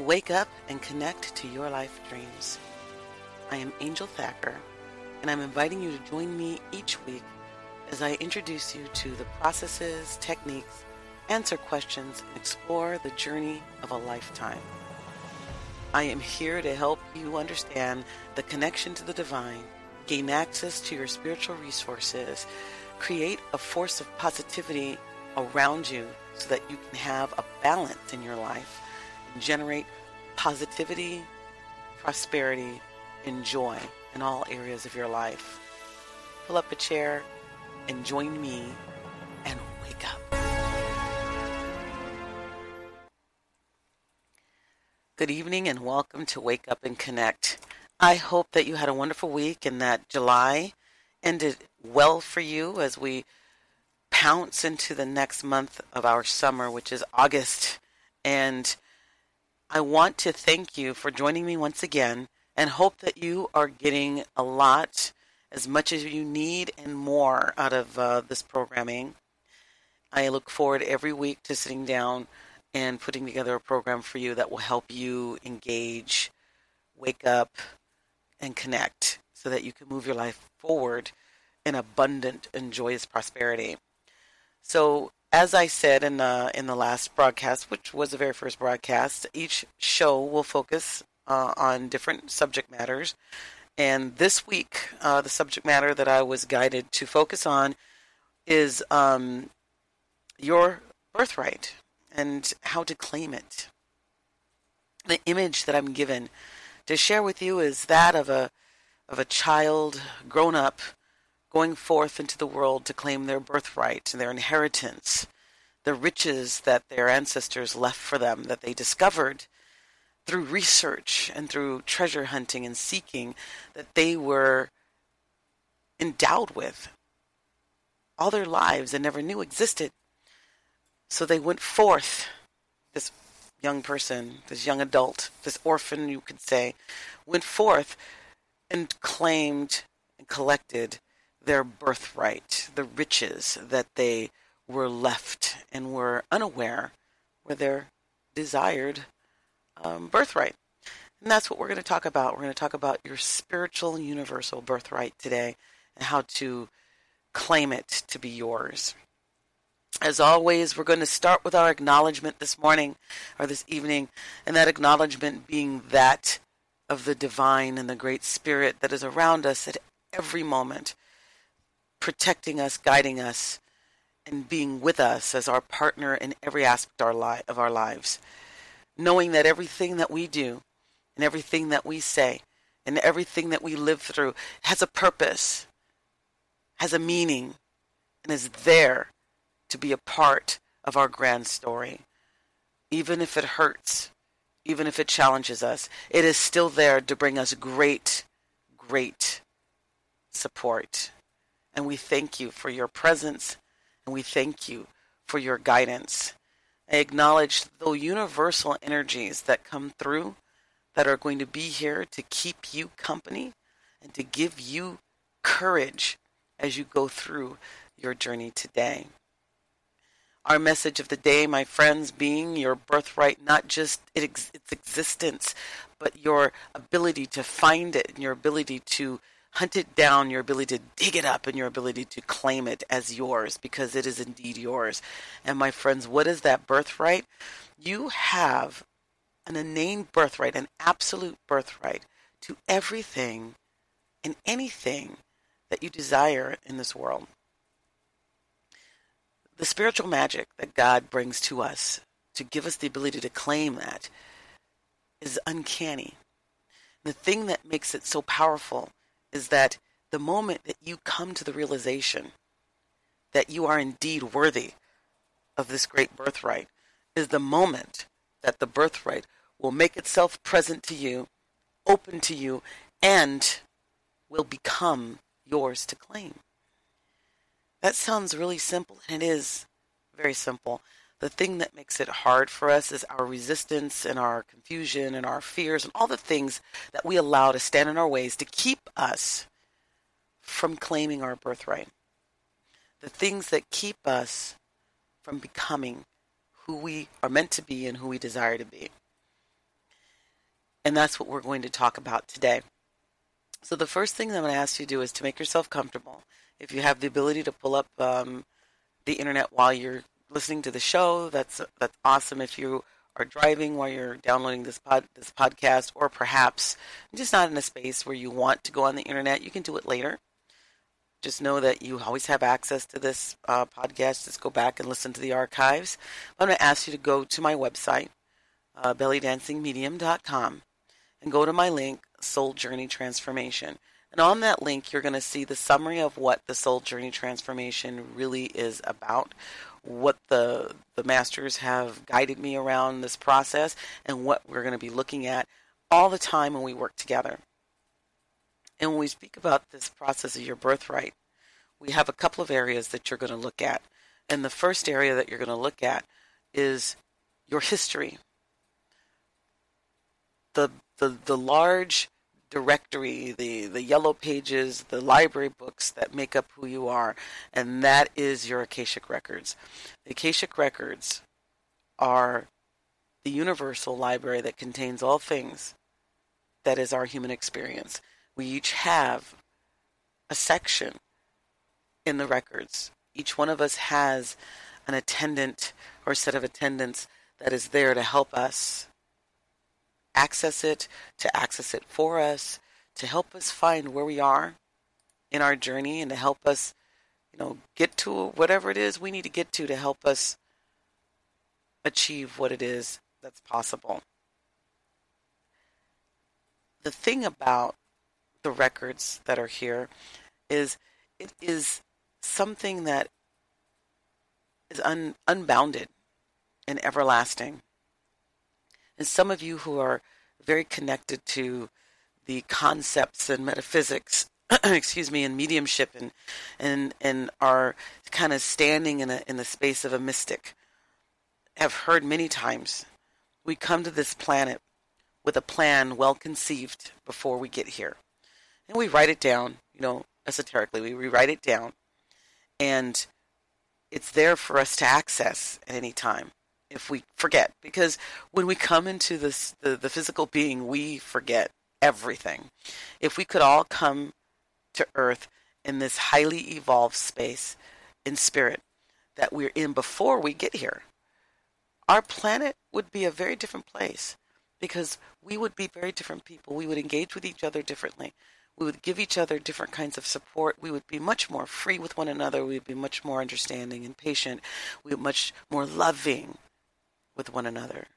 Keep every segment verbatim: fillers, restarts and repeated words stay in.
wake up and connect to your life dreams. I am Angel Thacker, and I'm inviting you to join me each week as I introduce you to the processes, techniques, answer questions, and explore the journey of a lifetime. I am here to help you understand the connection to the divine, gain access to your spiritual resources, create a force of positivity around you so that you can have a balance in your life and generate positivity, prosperity, and joy in all areas of your life. Pull up a chair and join me and wake up. Good evening and welcome to Wake Up and Connect. I hope that you had a wonderful week and that July ended well for you as we pounce into the next month of our summer, which is August. And I want to thank you for joining me once again and hope that you are getting a lot, as much as you need and more out of uh, this programming. I look forward every week to sitting down and putting together a program for you that will help you engage, wake up, and connect so that you can move your life forward in abundant and joyous prosperity. So, as I said in the, in the last broadcast, which was the very first broadcast, each show will focus uh, on different subject matters. And this week, uh, the subject matter that I was guided to focus on is um, your birthright and how to claim it. The image that I'm given to share with you is that of a of a child grown up going forth into the world to claim their birthright, their inheritance, the riches that their ancestors left for them, that they discovered through research and through treasure hunting and seeking, that they were endowed with all their lives and never knew existed. So they went forth, this young person, this young adult, this orphan, you could say, went forth and claimed and collected their birthright, the riches that they were left and were unaware were their desired um, birthright. And that's what we're going to talk about. We're going to talk about your spiritual universal birthright today and how to claim it to be yours. As always, we're going to start with our acknowledgement this morning or this evening, and that acknowledgement being that of the divine and the great spirit that is around us at every moment, protecting us, guiding us, and being with us as our partner in every aspect of our, li- of our lives. Knowing that everything that we do and everything that we say and everything that we live through has a purpose, has a meaning, and is there to be a part of our grand story. Even if it hurts, even if it challenges us, it is still there to bring us great, great support. And we thank you for your presence, and we thank you for your guidance. I acknowledge the universal energies that come through that are going to be here to keep you company and to give you courage as you go through your journey today. Our message of the day, my friends, being your birthright, not just its existence, but your ability to find it and your ability to hunt it down, your ability to dig it up, and your ability to claim it as yours, because it is indeed yours. And my friends, what is that birthright? You have an inane birthright, an absolute birthright to everything and anything that you desire in this world. The spiritual magic that God brings to us to give us the ability to claim that is uncanny. The thing that makes it so powerful is that the moment that you come to the realization that you are indeed worthy of this great birthright is the moment that the birthright will make itself present to you, open to you, and will become yours to claim. That sounds really simple, and it is very simple. The thing that makes it hard for us is our resistance and our confusion and our fears and all the things that we allow to stand in our ways to keep us from claiming our birthright. The things that keep us from becoming who we are meant to be and who we desire to be. And that's what we're going to talk about today. So the first thing that I'm going to ask you to do is to make yourself comfortable. If you have the ability to pull up um, the internet while you're listening to the show, that's that's awesome. If you are driving while you're downloading this pod, this podcast, or perhaps just not in a space where you want to go on the internet, you can do it later. Just know that you always have access to this uh, podcast. Just go back and listen to the archives. I'm going to ask you to go to my website, uh, belly dancing medium dot com, and go to my link, Soul Journey Transformation. And on that link, you're going to see the summary of what the Soul Journey Transformation really is about, what the the masters have guided me around this process, and what we're going to be looking at all the time when we work together. And when we speak about this process of your birthright, we have a couple of areas that you're going to look at. And the first area that you're going to look at is your history. The the the large directory, the, the yellow pages, the library books that make up who you are, and that is your Akashic Records. The Akashic Records are the universal library that contains all things that is our human experience. We each have a section in the records. Each one of us has an attendant or a set of attendants that is there to help us access it, to access it for us, to help us find where we are in our journey, and to help us, you know, get to whatever it is we need to get to to help us achieve what it is that's possible. The thing about the records that are here is it is something that is un, unbounded and everlasting. And some of you who are very connected to the concepts and metaphysics, excuse me, and mediumship, and and and are kind of standing in a in the space of a mystic, have heard many times, we come to this planet with a plan well conceived before we get here, and we write it down. You know, esoterically, we, we write it down, and it's there for us to access at any time if we forget. Because when we come into this, the, the physical being, we forget everything. If we could all come to Earth in this highly evolved space in spirit that we're in before we get here, our planet would be a very different place, because we would be very different people. We would engage with each other differently. We would give each other different kinds of support. We would be much more free with one another. We would be much more understanding and patient. We would be much more loving with one another.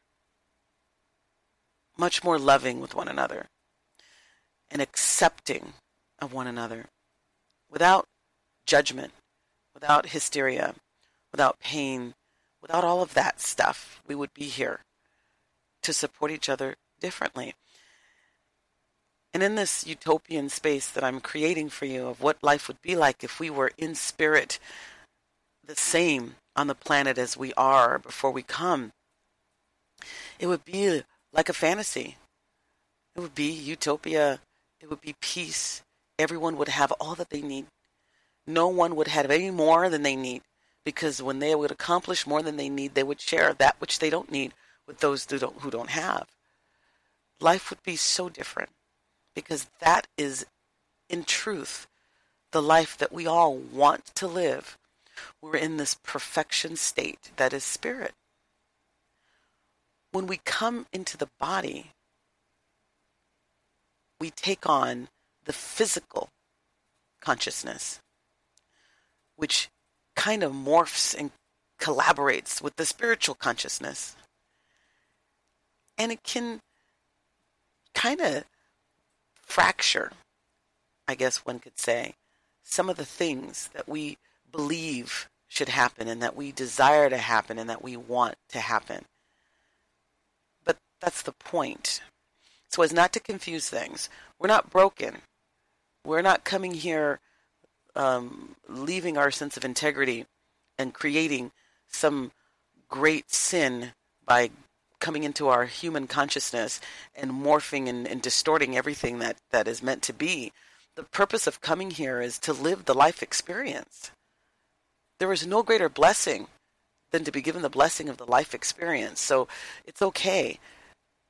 Much more loving with one another. And accepting of one another. Without judgment. Without hysteria. Without pain. Without all of that stuff. We would be here to support each other differently. And in this utopian space that I'm creating for you of what life would be like if we were in spirit the same on the planet as we are before we come, it would be like a fantasy. It would be utopia. It would be peace. Everyone would have all that they need. No one would have any more than they need, because when they would accomplish more than they need, they would share that which they don't need with those who don't, who don't have. Life would be so different, because that is, in truth, the life that we all want to live. We're in this perfection state that is spirit. When we come into the body, we take on the physical consciousness, which kind of morphs and collaborates with the spiritual consciousness. And it can kind of fracture, I guess one could say, some of the things that we believe should happen and that we desire to happen and that we want to happen. But that's the point. So as not to confuse things, we're not broken. We're not coming here um, leaving our sense of integrity and creating some great sin by coming into our human consciousness and morphing and, and distorting everything that, that is meant to be. The purpose of coming here is to live the life experience. There is no greater blessing than to be given the blessing of the life experience. So it's okay.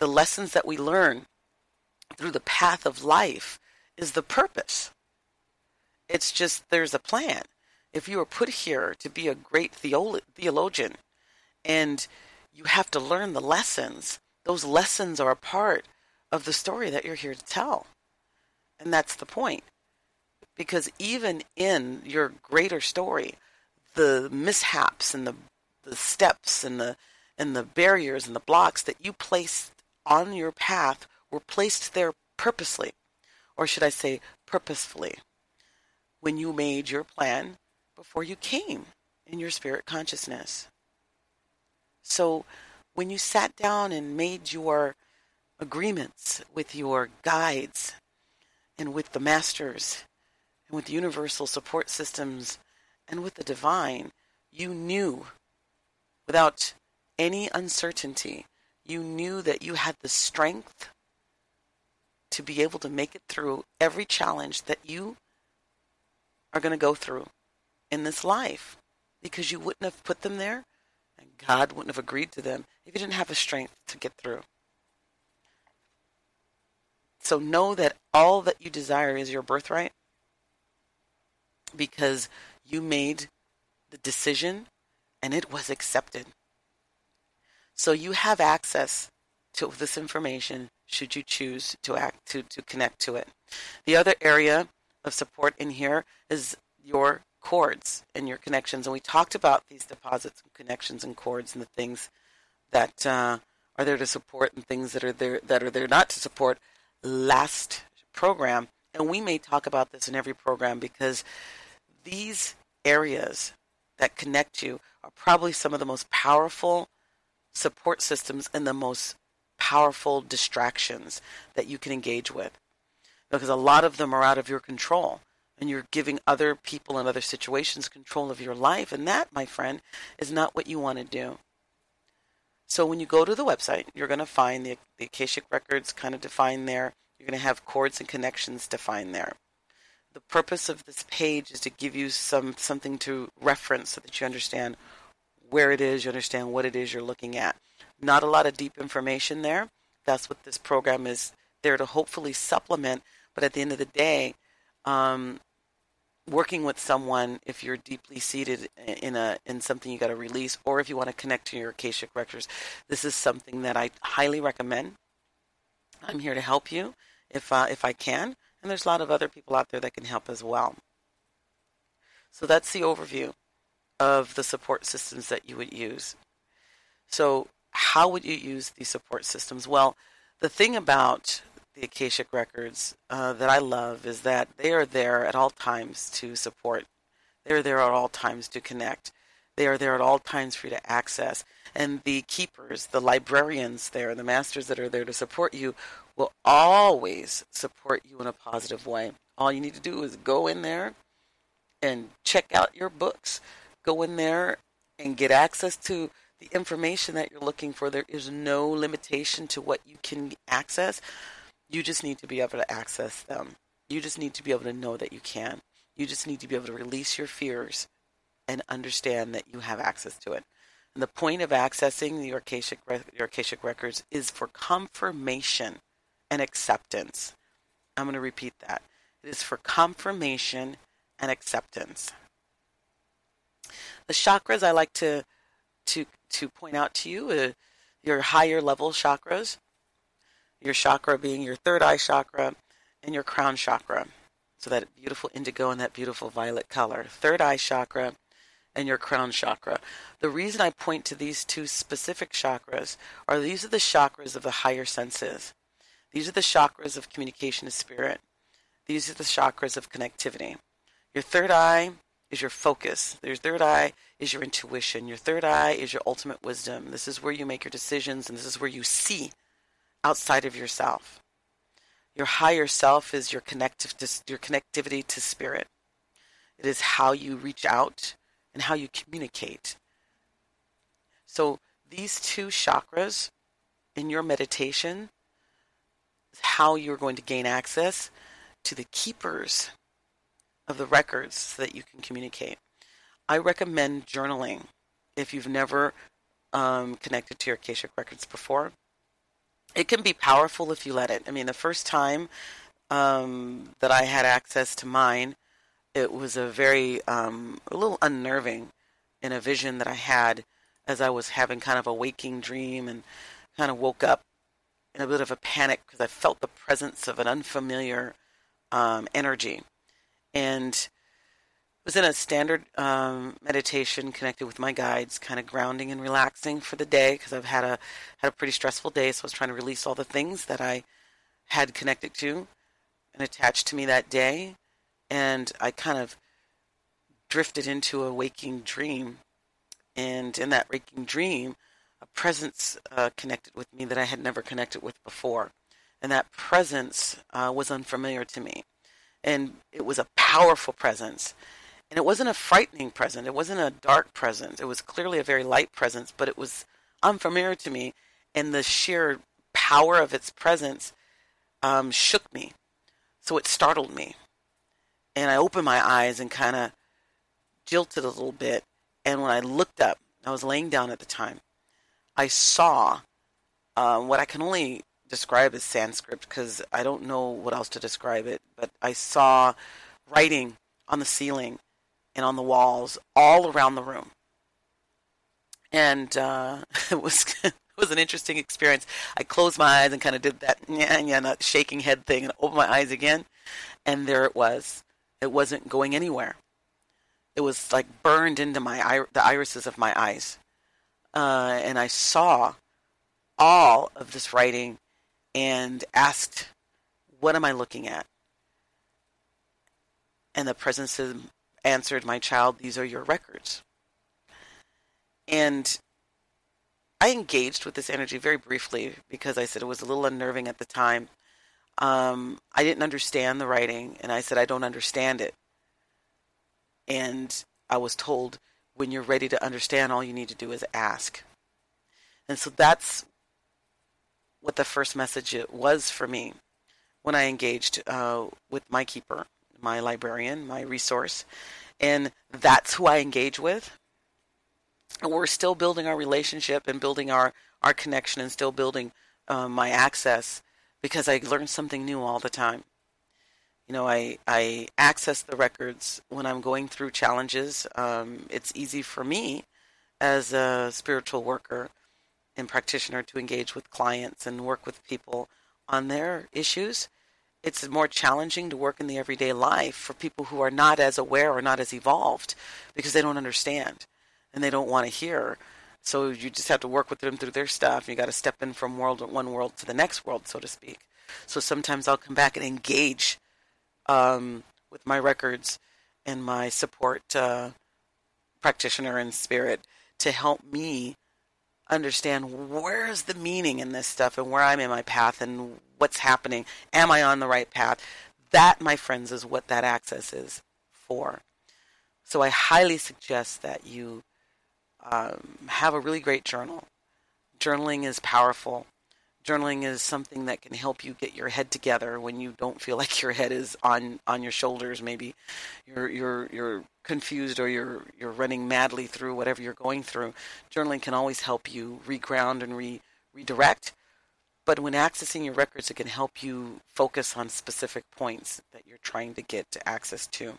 the lessons that we learn through the path of life is the purpose. It's just there's a plan. If you were put here to be a great theolo- theologian and you have to learn the lessons, those lessons are a part of the story that you're here to tell. And that's the point. Because even in your greater story, the mishaps and the, the steps and the and the barriers and the blocks that you placed on your path were placed there purposely, or should I say purposefully, when you made your plan before you came in your spirit consciousness. So when you sat down and made your agreements with your guides and with the masters and with the universal support systems and with the divine, you knew without any uncertainty, you knew that you had the strength to be able to make it through every challenge that you are going to go through in this life, because you wouldn't have put them there and God wouldn't have agreed to them if you didn't have the strength to get through. So know that all that you desire is your birthright, because you made the decision and it was accepted. So you have access to this information should you choose to act to, to connect to it. The other area of support in here is your cords and your connections. And we talked about these deposits and connections and cords and the things that uh, are there to support and things that are there that are there not to support last program. And we may talk about this in every program, because these areas that connect you are probably some of the most powerful support systems and the most powerful distractions that you can engage with, because a lot of them are out of your control and you're giving other people and other situations control of your life, and that, my friend, is not what you want to do. So when you go to the website, you're going to find the, the Akashic Records kind of defined there. You're going to have cords and connections defined there. The purpose of this page is to give you some something to reference so that you understand where it is, you understand what it is you're looking at. Not a lot of deep information there. That's what this program is there to hopefully supplement. But at the end of the day, um, working with someone, if you're deeply seated in a in something you got to release, or if you want to connect to your Akashic Records, this is something that I highly recommend. I'm here to help you if uh, if I can, and there's a lot of other people out there that can help as well. So that's the overview of the support systems that you would use. So how would you use these support systems? Well, the thing about the Akashic Records uh, that I love is that they are there at all times to support. They're there at all times to connect. They are there at all times for you to access. And the keepers, the librarians there, the masters that are there to support you will always support you in a positive way. All you need to do is go in there and check out your books. Go in there and get access to the information that you're looking for. There is no limitation to what you can access. You just need to be able to access them. You just need to be able to know that you can. You just need to be able to release your fears and understand that you have access to it. And the point of accessing your Akashic, your Akashic Records is for confirmation and acceptance. I'm going to repeat that. It is for confirmation and acceptance. The chakras I like to to to point out to you, uh, your higher level chakras, your chakra being your third eye chakra and your crown chakra. So that beautiful indigo and that beautiful violet color. Third eye chakra and your crown chakra. The reason I point to these two specific chakras are these are the chakras of the higher senses. These are the chakras of communication to spirit. These are the chakras of connectivity. Your third eye is your focus. Your third eye is your intuition. Your third eye is your ultimate wisdom. This is where you make your decisions, and this is where you see outside of yourself. Your higher self is your connective, your connectivity to spirit. It is how you reach out and how you communicate. So these two chakras in your meditation is how you're going to gain access to the keepers of the records so that you can communicate. I recommend journaling if you've never um, connected to your Akashic Records before. It can be powerful if you let it. I mean, the first time um, that I had access to mine, it was a very, um, a little unnerving in a vision that I had as I was having kind of a waking dream and kind of woke up in a bit of a panic because I felt the presence of an unfamiliar um, energy. And was in a standard um, meditation connected with my guides, kind of grounding and relaxing for the day because I've had a had a pretty stressful day. So I was trying to release all the things that I had connected to and attached to me that day. And I kind of drifted into a waking dream. And in that waking dream, a presence uh, connected with me that I had never connected with before. And that presence uh, was unfamiliar to me. And it was a powerful presence. And it wasn't a frightening presence. It wasn't a dark presence. It was clearly a very light presence, but it was unfamiliar to me. And the sheer power of its presence um, shook me. So it startled me. And I opened my eyes and kind of jilted a little bit. And when I looked up, I was laying down at the time, I saw uh, what I can only describe as Sanskrit because I don't know what else to describe it. But I saw writing on the ceiling and on the walls all around the room. And uh, it was it was an interesting experience. I closed my eyes and kind of did that yeah, yeah, that shaking head thing and opened my eyes again. And there it was. It wasn't going anywhere. It was like burned into my the irises of my eyes. Uh, and I saw all of this writing and asked, what am I looking at? And the presence answered, my child, these are your records. And I engaged with this energy very briefly because I said it was a little unnerving at the time. Um, I didn't understand the writing, and I said, I don't understand it. And I was told, when you're ready to understand, all you need to do is ask. And so that's what the first message was for me when I engaged uh, with my keeper, my librarian, my resource. And that's who I engage with. And we're still building our relationship and building our, our connection and still building uh, my access because I learn something new all the time. You know, I, I access the records when I'm going through challenges. Um, it's easy for me as a spiritual worker and practitioner to engage with clients and work with people on their issues. It's more challenging to work in the everyday life for people who are not as aware or not as evolved because they don't understand and they don't want to hear. So you just have to work with them through their stuff. You got to step in from world one world to the next world, so to speak. So sometimes I'll come back and engage um, with my records and my support uh, practitioner in spirit to help me understand where's the meaning in this stuff and where I'm in my path and what's happening. Am I on the right path? That, my friends, is what that access is for. So I highly suggest that you um, have a really great journal. Journaling is powerful. Journaling is something that can help you get your head together when you don't feel like your head is on, on your shoulders. Maybe you're you're you're confused or you're you're running madly through whatever you're going through. Journaling can always help you reground and re, redirect. But when accessing your records, it can help you focus on specific points that you're trying to get to access to.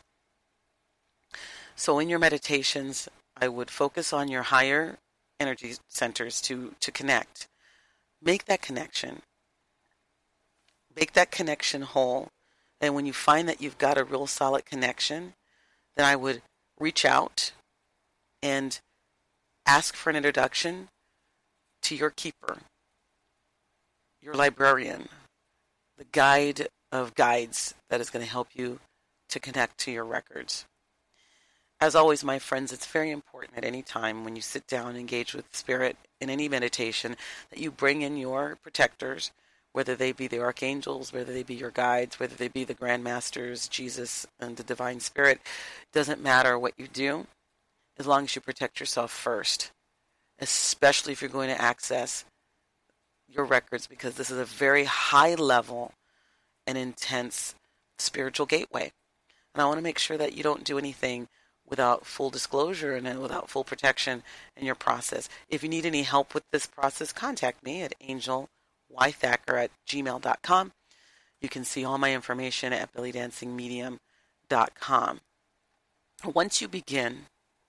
So in your meditations, I would focus on your higher energy centers to, to connect. Make that connection. Make that connection whole. And when you find that you've got a real solid connection, then I would reach out and ask for an introduction to your keeper, your librarian, the guide of guides that is going to help you to connect to your records. As always, my friends, it's very important at any time when you sit down and engage with spirit in any meditation that you bring in your protectors, whether they be the archangels, whether they be your guides, whether they be the grand masters, Jesus, and the divine spirit. It doesn't matter what you do as long as you protect yourself first, especially if you're going to access your records, because this is a very high level and intense spiritual gateway. And I want to make sure that you don't do anything without full disclosure and without full protection in your process. If you need any help with this process, contact me at angel y thacker at gmail dot com. You can see all my information at belly dancing medium dot com. Once you begin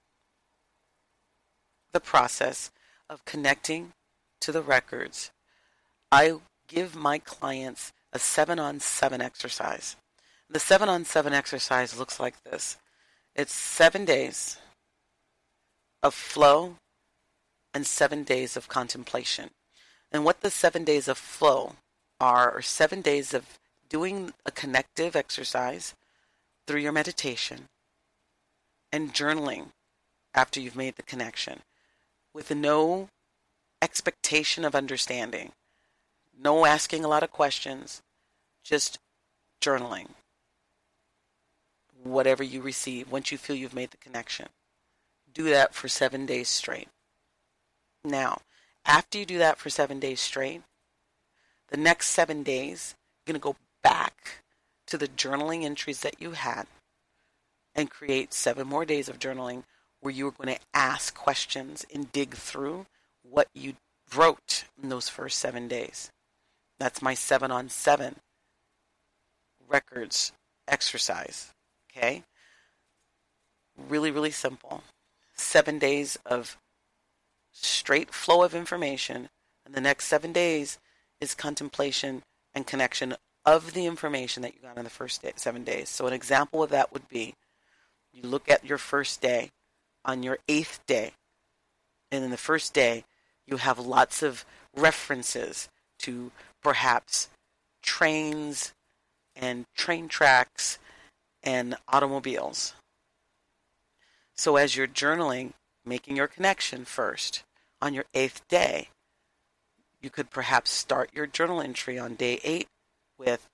the process of connecting to the records, I give my clients a seven on seven exercise. The seven on seven exercise looks like this. It's seven days of flow and seven days of contemplation. And what the seven days of flow are, are seven days of doing a connective exercise through your meditation and journaling after you've made the connection with no expectation of understanding, no asking a lot of questions, just journaling whatever you receive once you feel you've made the connection. Do that for seven days straight. Now, after you do that for seven days straight, the next seven days, you're going to go back to the journaling entries that you had and create seven more days of journaling where you are going to ask questions and dig through what you wrote in those first seven days. That's my seven on seven records exercise. Okay? Really, really simple. Seven days of straight flow of information, and the next seven days is contemplation and connection of the information that you got in the first day, seven days. So an example of that would be, you look at your first day, on your eighth day, and in the first day, you have lots of references to perhaps trains and train tracks and automobiles. So as you're journaling, making your connection first, on your eighth day, you could perhaps start your journal entry on day eight with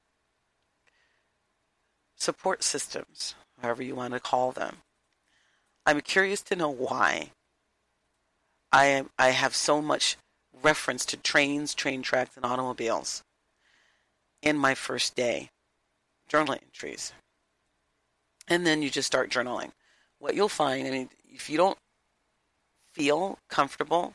support systems, however you want to call them. I'm curious to know why I am, I have so much reference to trains, train tracks, and automobiles in my first day journal entries. And then you just start journaling. What you'll find, I mean, if you don't feel comfortable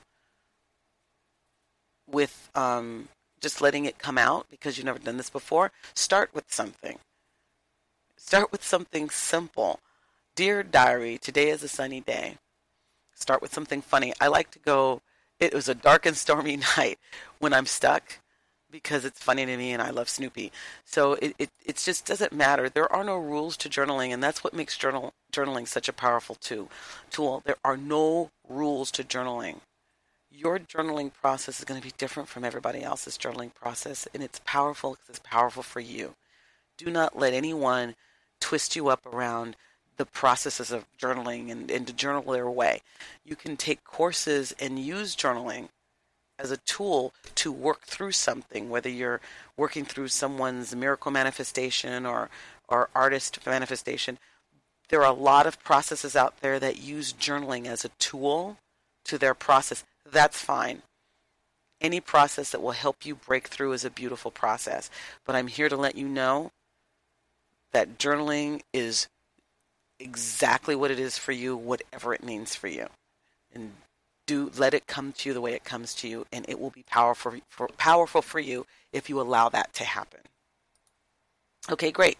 with um, just letting it come out because you've never done this before, start with something. Start with something simple. Dear Diary, today is a sunny day. Start with something funny. I like to go, it was a dark and stormy night when I'm stuck because it's funny to me and I love Snoopy. So it, it, it just doesn't matter. There are no rules to journaling, and that's what makes journal journaling such a powerful too, tool. There are no rules to journaling. Your journaling process is going to be different from everybody else's journaling process, and it's powerful because it's powerful for you. Do not let anyone twist you up around the processes of journaling and, and to journal their way. You can take courses and use journaling as a tool to work through something, whether you're working through someone's miracle manifestation or, or artist manifestation. There are a lot of processes out there that use journaling as a tool to their process. That's fine. Any process that will help you break through is a beautiful process. But I'm here to let you know that journaling is exactly what it is for you, whatever it means for you. And do let it come to you the way it comes to you, and it will be powerful for, powerful for you if you allow that to happen. Okay, great.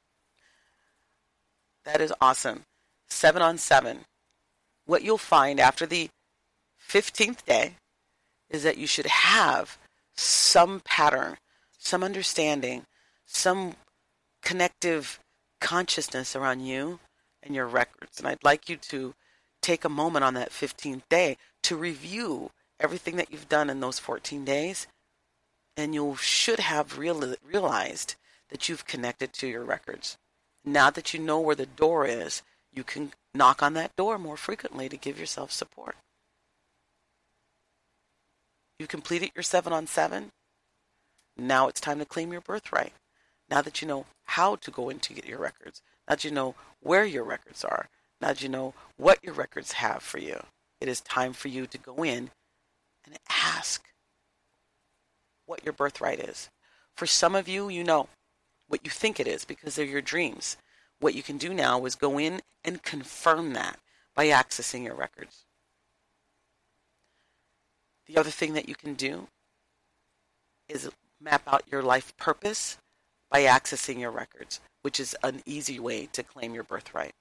That is awesome. Seven on seven. What you'll find after the fifteenth day is that you should have some pattern, some understanding, some connective consciousness around you and your records. And I'd like you to take a moment on that fifteenth day to review everything that you've done in those fourteen days, and you should have real, realized that you've connected to your records. Now that you know where the door is, you can knock on that door more frequently to give yourself support. You completed your seven on seven. Now it's time to claim your birthright. Now that you know how to go into your records, now that you know where your records are, now that you know what your records have for you, it is time for you to go in and ask what your birthright is. For some of you, you know what you think it is because they're your dreams. What you can do now is go in and confirm that by accessing your records. The other thing that you can do is map out your life purpose by accessing your records, which is an easy way to claim your birthright.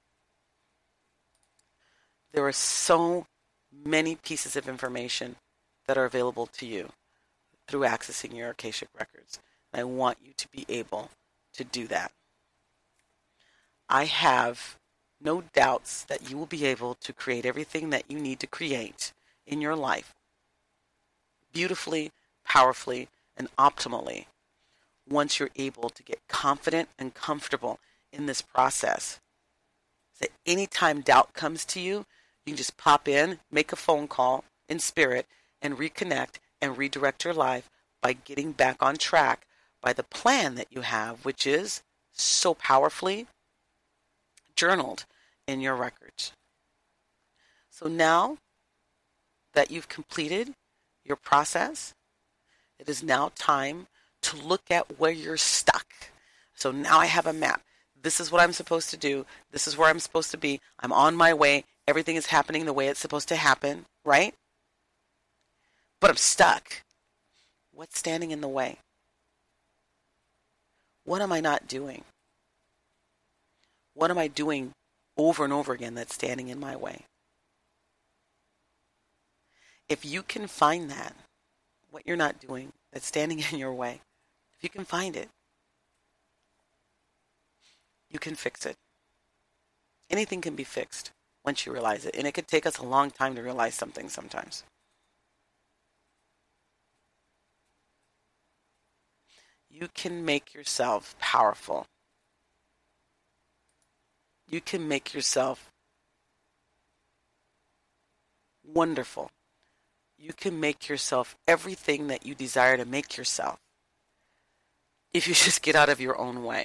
There are so many pieces of information that are available to you through accessing your Akashic records. And I want you to be able to do that. I have no doubts that you will be able to create everything that you need to create in your life beautifully, powerfully, and optimally once you're able to get confident and comfortable in this process. So anytime doubt comes to you, you can just pop in, make a phone call in spirit, and reconnect and redirect your life by getting back on track by the plan that you have, which is so powerfully journaled in your records. So now that you've completed your process, it is now time to look at where you're stuck. So now I have a map. This is what I'm supposed to do. This is where I'm supposed to be. I'm on my way. Everything is happening the way it's supposed to happen, right? But I'm stuck. What's standing in the way? What am I not doing? What am I doing over and over again that's standing in my way? If you can find that, what you're not doing that's standing in your way, if you can find it, you can fix it. Anything can be fixed once you realize it. And it could take us a long time to realize something sometimes. You can make yourself powerful. You can make yourself wonderful. You can make yourself everything that you desire to make yourself if you just get out of your own way.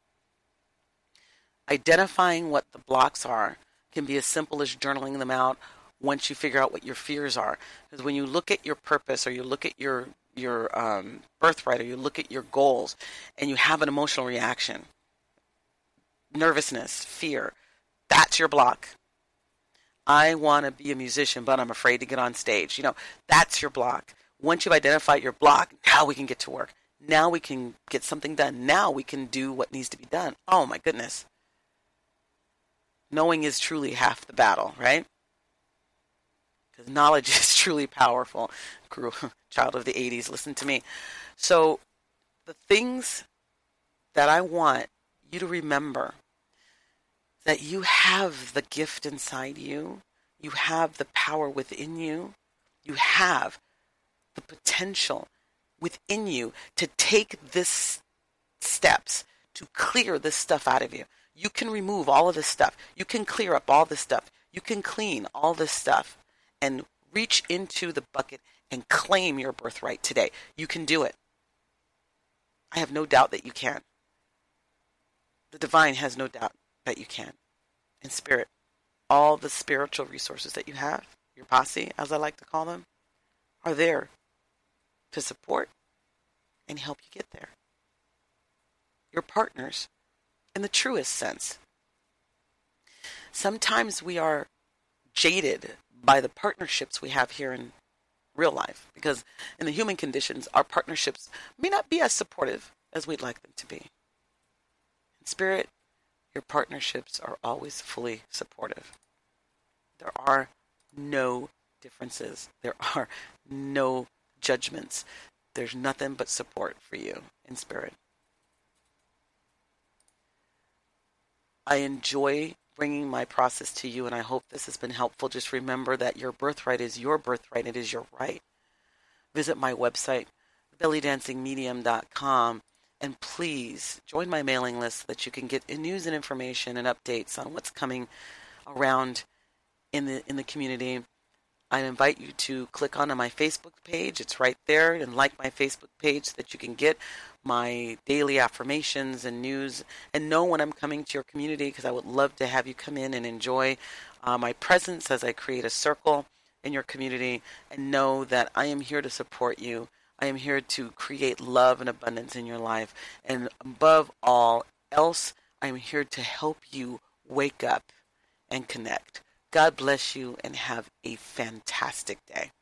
Identifying what the blocks are can be as simple as journaling them out once you figure out what your fears are. Because when you look at your purpose, or you look at your your um, birthright, or you look at your goals, and you have an emotional reaction, nervousness, fear, that's your block. I want to be a musician, but I'm afraid to get on stage. You know, that's your block. Once you've identified your block, now we can get to work. Now we can get something done. Now we can do what needs to be done. Oh my goodness. Knowing is truly half the battle, right? Because knowledge is truly powerful. Grew child of the eighties, listen to me. So the things that I want you to remember, that you have the gift inside you, you have the power within you, you have the potential within you to take this steps to clear this stuff out of you. You can remove all of this stuff. You can clear up all this stuff. You can clean all this stuff and reach into the bucket and claim your birthright today. You can do it. I have no doubt that you can. The divine has no doubt that you can. In spirit, all the spiritual resources that you have, your posse, as I like to call them, are there to support and help you get there. Your partners, in the truest sense. Sometimes we are jaded by the partnerships we have here in real life, because in the human conditions, our partnerships may not be as supportive as we'd like them to be. In spirit, your partnerships are always fully supportive. There are no differences. There are no judgments. There's nothing but support for you in spirit. I enjoy bringing my process to you, and I hope this has been helpful. Just remember that your birthright is your birthright. It is your right. Visit my website, belly dancing medium dot com, and please join my mailing list so that you can get news and information and updates on what's coming around in the in the community. I invite you to click on my Facebook page. It's right there, and like my Facebook page so that you can get my daily affirmations and news and know when I'm coming to your community, because I would love to have you come in and enjoy uh, my presence as I create a circle in your community, and know that I am here to support you. I am here to create love and abundance in your life. And above all else, I am here to help you wake up and connect. God bless you and have a fantastic day.